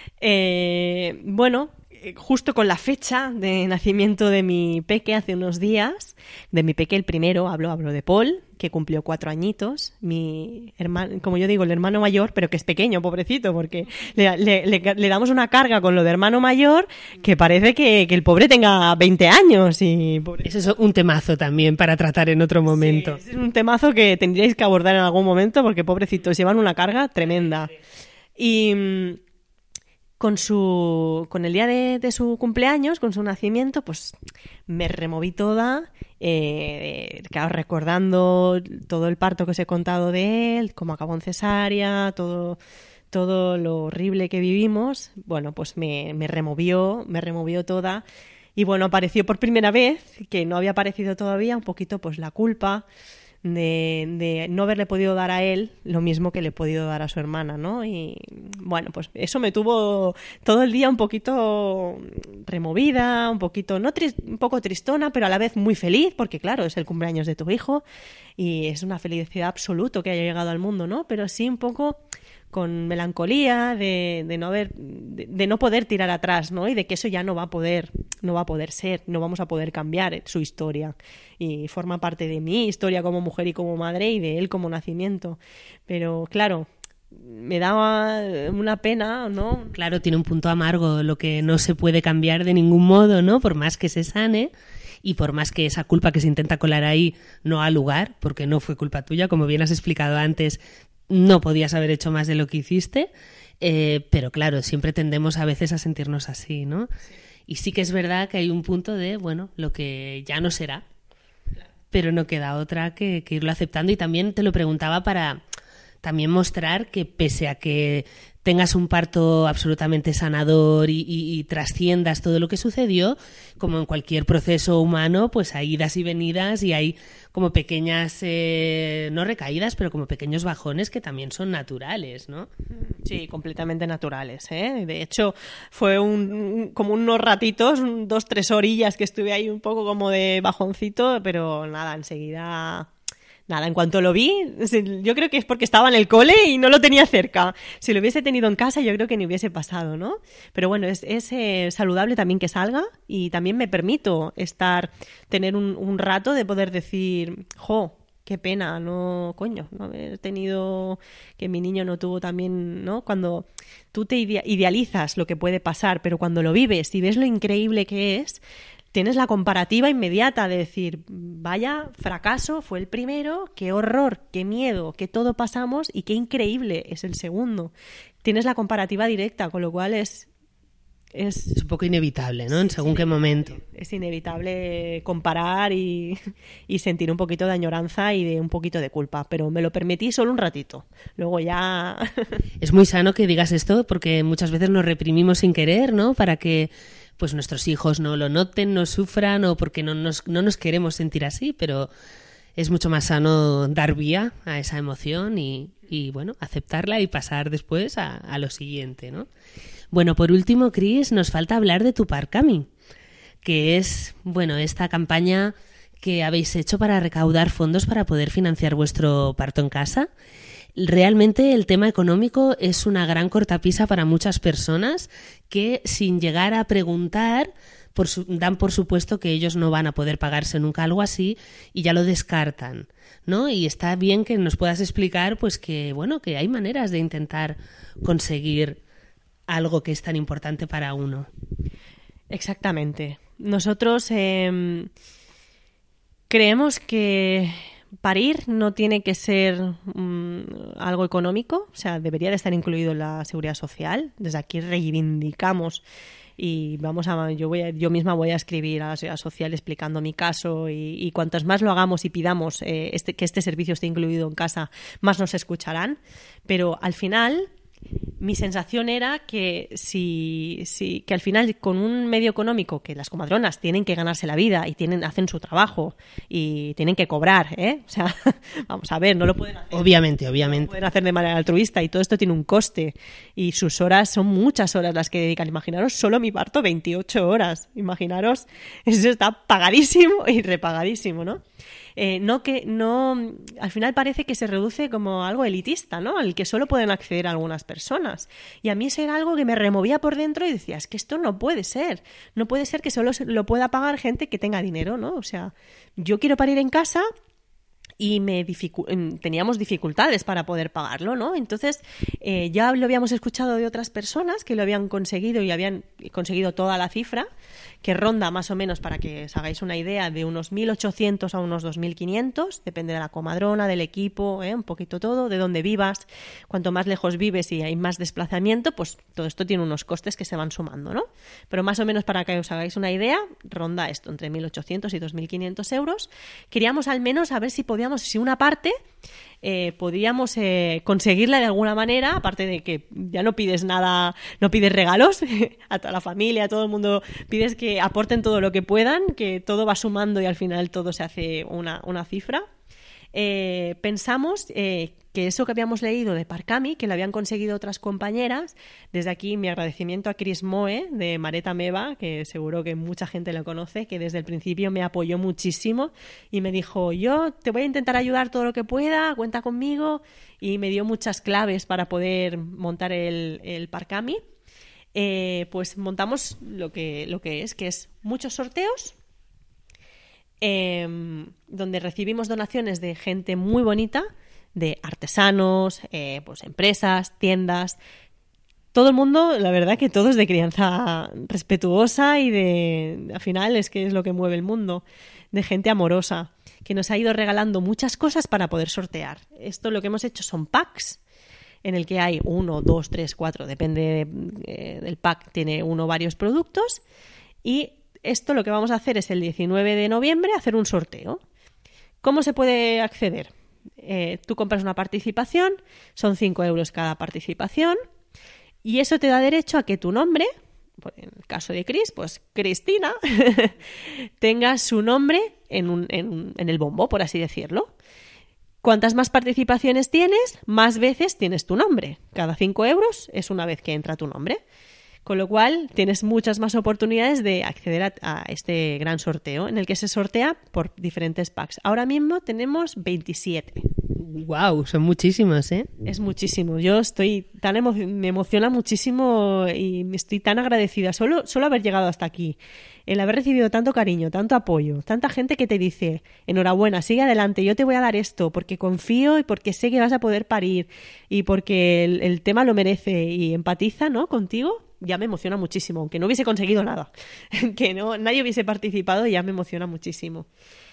C: Bueno, justo con la fecha de nacimiento de mi peque hace unos días, de mi peque el primero, hablo de Paul, que cumplió 4 añitos, mi hermano, como yo digo, el hermano mayor, pero que es pequeño, pobrecito, porque le damos una carga con lo de hermano mayor que parece que el pobre tenga 20 años. Y
B: eso es un temazo también para tratar en otro momento.
C: Sí, es un temazo que tendríais que abordar en algún momento porque pobrecitos llevan una carga tremenda. Y... Con el día de su cumpleaños, con su nacimiento, pues me removí toda, claro, recordando todo el parto que os he contado de él, cómo acabó en cesárea, todo lo horrible que vivimos. Bueno, pues me removió toda y bueno, apareció por primera vez, que no había aparecido todavía, un poquito pues la culpa de no haberle podido dar a él lo mismo que le he podido dar a su hermana, ¿no? Y bueno, pues eso me tuvo todo el día un poquito removida, un poquito, un poco tristona, pero a la vez muy feliz, porque claro, es el cumpleaños de tu hijo y es una felicidad absoluta que haya llegado al mundo, ¿no? Pero sí un poco con melancolía de no poder tirar atrás, ¿no? Y de que eso ya no va a poder ser, no vamos a poder cambiar su historia y forma parte de mi historia como mujer y como madre y de él como nacimiento. Pero claro, me daba una pena, ¿no?
B: Claro, tiene un punto amargo, lo que no se puede cambiar de ningún modo, ¿no? Por más que se sane y por más que esa culpa que se intenta colar ahí no ha lugar, porque no fue culpa tuya, como bien has explicado antes, no podías haber hecho más de lo que hiciste, pero claro, siempre tendemos a veces a sentirnos así, ¿no? Sí. Y sí que es verdad que hay un punto de, bueno, lo que ya no será, pero no queda otra que irlo aceptando. Y también te lo preguntaba para también mostrar que pese a que tengas un parto absolutamente sanador y trasciendas todo lo que sucedió, como en cualquier proceso humano, pues hay idas y venidas y hay como pequeñas, no recaídas, pero como pequeños bajones que también son naturales, ¿no?
C: Sí, completamente naturales, ¿eh? De hecho, fue como unos ratitos, 2-3 orillas que estuve ahí un poco como de bajoncito, pero nada, enseguida... Nada, en cuanto lo vi, yo creo que es porque estaba en el cole y no lo tenía cerca. Si lo hubiese tenido en casa, yo creo que ni hubiese pasado, ¿no? Pero bueno, es saludable también que salga y también me permito tener un rato de poder decir, jo, qué pena, no haber tenido, que mi niño no tuvo también, ¿no? Cuando tú te idealizas lo que puede pasar, pero cuando lo vives y ves lo increíble que es, tienes la comparativa inmediata de decir, vaya fracaso, fue el primero, qué horror, qué miedo, que todo pasamos y qué increíble es el segundo. Tienes la comparativa directa, con lo cual es
B: un poco inevitable, ¿no? Sí, en según qué momento.
C: Es inevitable comparar y sentir un poquito de añoranza y de un poquito de culpa, pero me lo permití solo un ratito. Luego ya...
B: Es muy sano que digas esto porque muchas veces nos reprimimos sin querer, ¿no? Para que pues nuestros hijos no lo noten, no sufran o porque no nos queremos sentir así, pero es mucho más sano dar vía a esa emoción y bueno, aceptarla y pasar después a lo siguiente, ¿no? Bueno, por último, Cris, nos falta hablar de tu Parcami, que es, bueno, esta campaña que habéis hecho para recaudar fondos para poder financiar vuestro parto en casa. Realmente el tema económico es una gran cortapisa para muchas personas que, sin llegar a preguntar, dan por supuesto que ellos no van a poder pagarse nunca algo así y ya lo descartan, ¿no? Y está bien que nos puedas explicar pues que, bueno, que hay maneras de intentar conseguir algo que es tan importante para uno.
C: Exactamente. Nosotros creemos que parir no tiene que ser algo económico, o sea, debería de estar incluido en la seguridad social. Desde aquí reivindicamos y yo misma voy a escribir a la seguridad social explicando mi caso y cuantas más lo hagamos y pidamos que este servicio esté incluido en casa, más nos escucharán. Pero al final... Mi sensación era que que al final con un medio económico que las comadronas tienen que ganarse la vida y hacen su trabajo y tienen que cobrar, o sea, vamos a ver, no lo pueden hacer.
B: Obviamente.
C: No lo pueden hacer de manera altruista y todo esto tiene un coste y sus horas son muchas horas las que dedican. Imaginaros solo mi parto 28 horas. Imaginaros, eso está pagadísimo y repagadísimo, ¿no? Al final parece que se reduce como algo elitista, ¿no? Al que solo pueden acceder algunas personas. Y a mí eso era algo que me removía por dentro y decía, es que esto no puede ser. No puede ser que solo lo pueda pagar gente que tenga dinero, ¿no? O sea, yo quiero parir en casa y teníamos dificultades para poder pagarlo, ¿no? Entonces ya lo habíamos escuchado de otras personas que lo habían conseguido y habían conseguido toda la cifra, que ronda más o menos, para que os hagáis una idea, de unos 1.800 a unos 2.500, depende de la comadrona, del equipo, un poquito todo, de dónde vivas. Cuanto más lejos vives y hay más desplazamiento, pues todo esto tiene unos costes que se van sumando, ¿no? Pero más o menos para que os hagáis una idea, ronda esto entre 1.800 y 2.500 euros. Queríamos al menos a ver si una parte podíamos conseguirla de alguna manera, aparte de que ya no pides nada, no pides regalos a toda la familia, a todo el mundo, pides que aporten todo lo que puedan, que todo va sumando y al final todo se hace una cifra. Pensamos que eso que habíamos leído de Parcami, que lo habían conseguido otras compañeras, desde aquí mi agradecimiento a Cris Moe de Mareta Meva, que seguro que mucha gente lo conoce, que desde el principio me apoyó muchísimo y me dijo, yo te voy a intentar ayudar todo lo que pueda, cuenta conmigo, y me dio muchas claves para poder montar el Parcami. Pues montamos lo que es muchos sorteos, donde recibimos donaciones de gente muy bonita, de artesanos, pues empresas, tiendas, todo el mundo, la verdad que todo es de crianza respetuosa y al final es que es lo que mueve el mundo, de gente amorosa, que nos ha ido regalando muchas cosas para poder sortear. Esto lo que hemos hecho son packs, en el que hay 1, 2, 3, 4, depende del pack, tiene uno o varios productos, y esto lo que vamos a hacer es el 19 de noviembre hacer un sorteo. ¿Cómo se puede acceder? Tú compras una participación, son 5 euros cada participación, Y eso te da derecho a que tu nombre, en el caso de Cris, pues Cristina, tenga su nombre en el bombo, por así decirlo. Cuantas más participaciones tienes, más veces tienes tu nombre. Cada 5 euros es una vez que entra tu nombre. Con lo cual, tienes muchas más oportunidades de acceder a este gran sorteo, en el que se sortea por diferentes packs. Ahora mismo tenemos 27.
B: ¡Guau! Son muchísimos, ¿eh?
C: Es muchísimo. Yo estoy me emociona muchísimo y estoy tan agradecida. Solo haber llegado hasta aquí, el haber recibido tanto cariño, tanto apoyo, tanta gente que te dice, enhorabuena, sigue adelante, yo te voy a dar esto, porque confío y porque sé que vas a poder parir y porque el tema lo merece y empatiza, ¿no?, contigo. Ya me emociona muchísimo, aunque no hubiese conseguido nada, que nadie hubiese participado, ya me emociona muchísimo.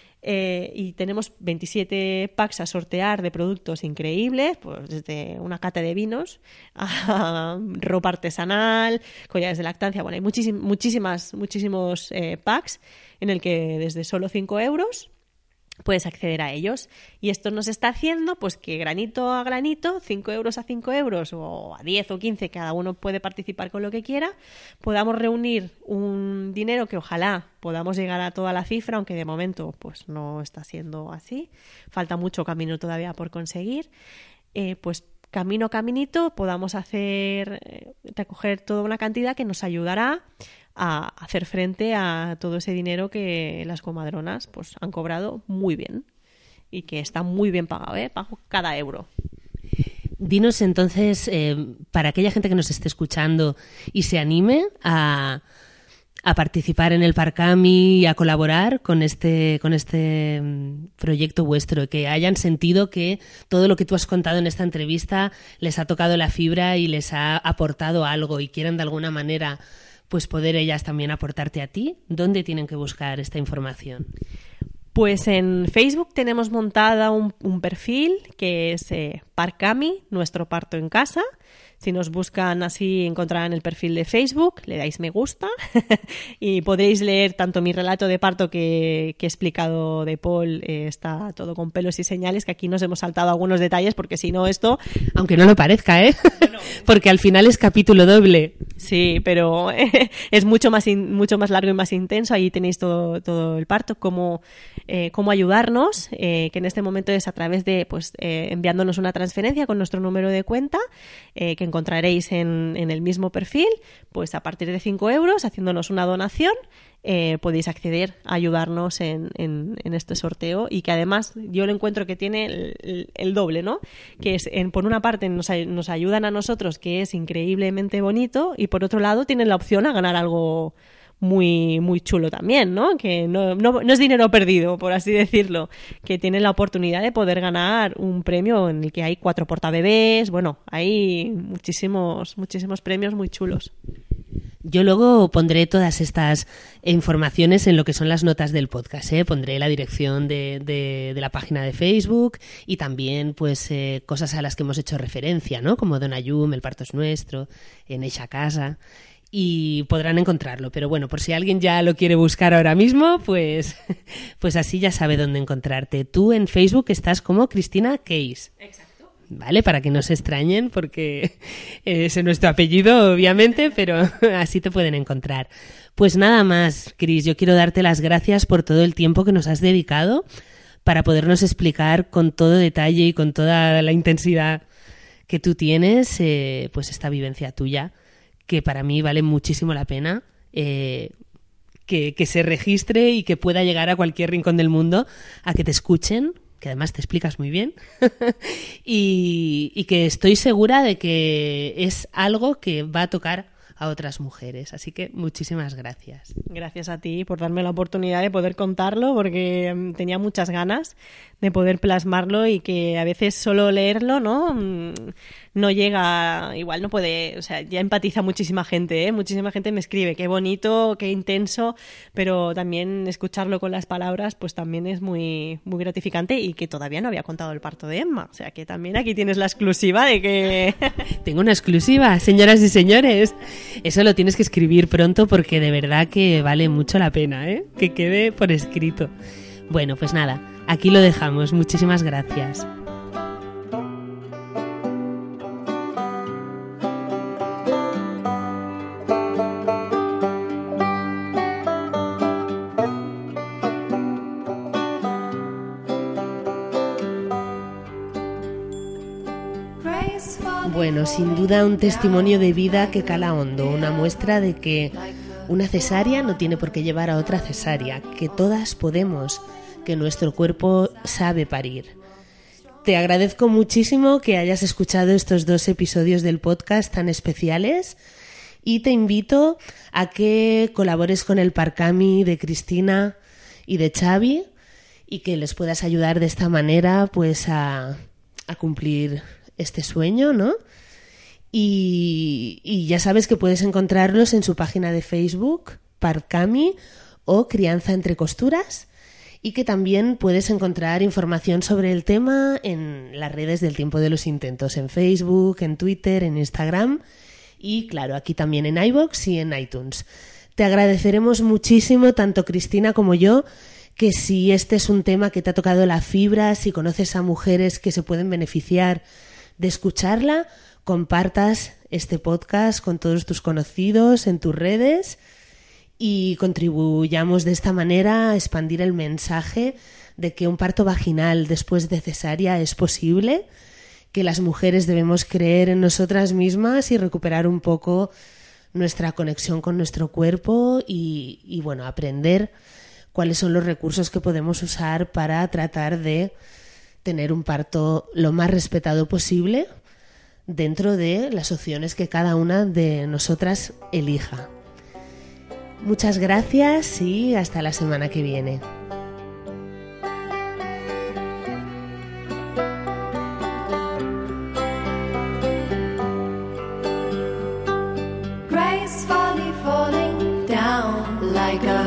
C: Y tenemos 27 packs a sortear de productos increíbles, pues desde una cata de vinos a ropa artesanal, collares de lactancia. Bueno, hay muchísimos packs en el que desde solo 5 euros puedes acceder a ellos. Y esto nos está haciendo pues que granito a granito, 5 euros a 5 euros o a 10 o 15, cada uno puede participar con lo que quiera, podamos reunir un dinero que ojalá podamos llegar a toda la cifra, aunque de momento pues no está siendo así. Falta mucho camino todavía por conseguir. Pues camino a caminito podamos recoger toda una cantidad que nos ayudará a hacer frente a todo ese dinero que las comadronas pues han cobrado muy bien y que está muy bien pagado, pago cada euro.
B: Dinos entonces, para aquella gente que nos esté escuchando y se anime a participar en el Parcami y a colaborar con este proyecto vuestro, que hayan sentido que todo lo que tú has contado en esta entrevista les ha tocado la fibra y les ha aportado algo y quieran de alguna manera pues poder ellas también aportarte a ti, ¿dónde tienen que buscar esta información?
C: Pues en Facebook tenemos montada un perfil que es Parcami, nuestro parto en casa. Si nos buscan así, encontrarán el perfil de Facebook, le dais me gusta y podréis leer tanto mi relato de parto que he explicado de Paul, está todo con pelos y señales, que aquí nos hemos saltado algunos detalles porque si no esto...
B: Aunque no lo parezca, ¿eh? No. Porque al final es capítulo doble.
C: Sí, pero es mucho más largo y más intenso. Ahí tenéis todo el parto, cómo ayudarnos, que en este momento es a través de enviándonos una transferencia con nuestro número de cuenta, que encontraréis en el mismo perfil. Pues a partir de 5 euros, haciéndonos una donación, podéis acceder a ayudarnos en este sorteo, y que además yo lo encuentro que tiene el doble, ¿no? Que es, por una parte nos ayudan a nosotros, que es increíblemente bonito, y por otro lado tienen la opción a ganar algo muy, muy chulo también, ¿no? Que no es dinero perdido, por así decirlo, que tienen la oportunidad de poder ganar un premio en el que hay 4 portabebés, bueno, hay muchísimos premios muy chulos.
B: Yo luego pondré todas estas informaciones en lo que son las notas del podcast, ¿eh? Pondré la dirección de la página de Facebook y también pues cosas a las que hemos hecho referencia, ¿no? Como Don Ayum, El parto es nuestro, En ella casa, y podrán encontrarlo. Pero bueno, por si alguien ya lo quiere buscar ahora mismo, pues así ya sabe dónde encontrarte. Tú en Facebook estás como Cristina Case.
C: Exacto.
B: ¿Vale? Para que no se extrañen, porque ese es nuestro apellido, obviamente, pero así te pueden encontrar. Pues nada más, Cris, yo quiero darte las gracias por todo el tiempo que nos has dedicado para podernos explicar con todo detalle y con toda la intensidad que tú tienes, pues esta vivencia tuya, que para mí vale muchísimo la pena que se registre y que pueda llegar a cualquier rincón del mundo a que te escuchen, que además te explicas muy bien, y que estoy segura de que es algo que va a tocar a otras mujeres. Así que muchísimas gracias.
C: Gracias a ti por darme la oportunidad de poder contarlo, porque tenía muchas ganas de poder plasmarlo, y que a veces solo leerlo no llega, igual no puede, o sea, ya empatiza muchísima gente, ¿eh? Muchísima gente me escribe, qué bonito, qué intenso, pero también escucharlo con las palabras pues también es muy, muy gratificante, y que todavía no había contado el parto de Emma, o sea que también aquí tienes la exclusiva de que...
B: Tengo una exclusiva, señoras y señores. Eso lo tienes que escribir pronto, porque de verdad que vale mucho la pena, ¿eh? Que quede por escrito. Bueno, pues nada, aquí lo dejamos. Muchísimas gracias. Bueno, sin duda un testimonio de vida que cala hondo, una muestra de que una cesárea no tiene por qué llevar a otra cesárea, que todas podemos, que nuestro cuerpo sabe parir. Te agradezco muchísimo que hayas escuchado estos 2 episodios del podcast tan especiales y te invito a que colabores con el Parcami de Cristina y de Xavi y que les puedas ayudar de esta manera pues a cumplir este sueño, ¿no? Y ya sabes que puedes encontrarlos en su página de Facebook, Parcami o Crianza entre Costuras, y que también puedes encontrar información sobre el tema en las redes del Tiempo de los Intentos, en Facebook, en Twitter, en Instagram y, claro, aquí también en iVoox y en iTunes. Te agradeceremos muchísimo, tanto Cristina como yo, que si este es un tema que te ha tocado la fibra, si conoces a mujeres que se pueden beneficiar de escucharla, compartas este podcast con todos tus conocidos en tus redes y contribuyamos de esta manera a expandir el mensaje de que un parto vaginal después de cesárea es posible, que las mujeres debemos creer en nosotras mismas y recuperar un poco nuestra conexión con nuestro cuerpo y bueno, aprender cuáles son los recursos que podemos usar para tratar de tener un parto lo más respetado posible dentro de las opciones que cada una de nosotras elija. Muchas gracias y hasta la semana que viene.
D: Gracefully falling down like a